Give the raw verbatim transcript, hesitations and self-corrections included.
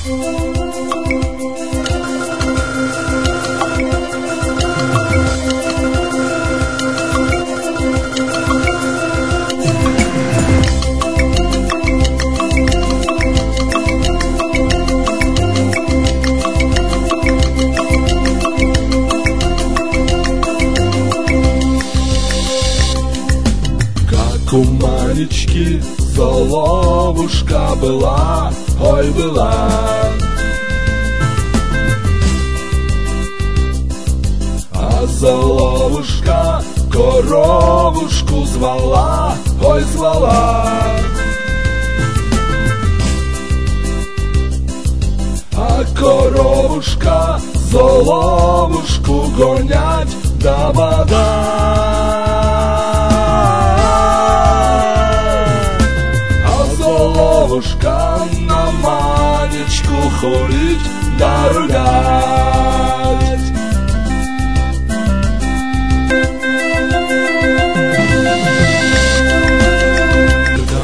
У Манечки соловушка была, ой, была. А соловушка коровушку звала, ой, звала. А коровушка соловушку гонять давала. Соловушка на Манечку ходить, дорога.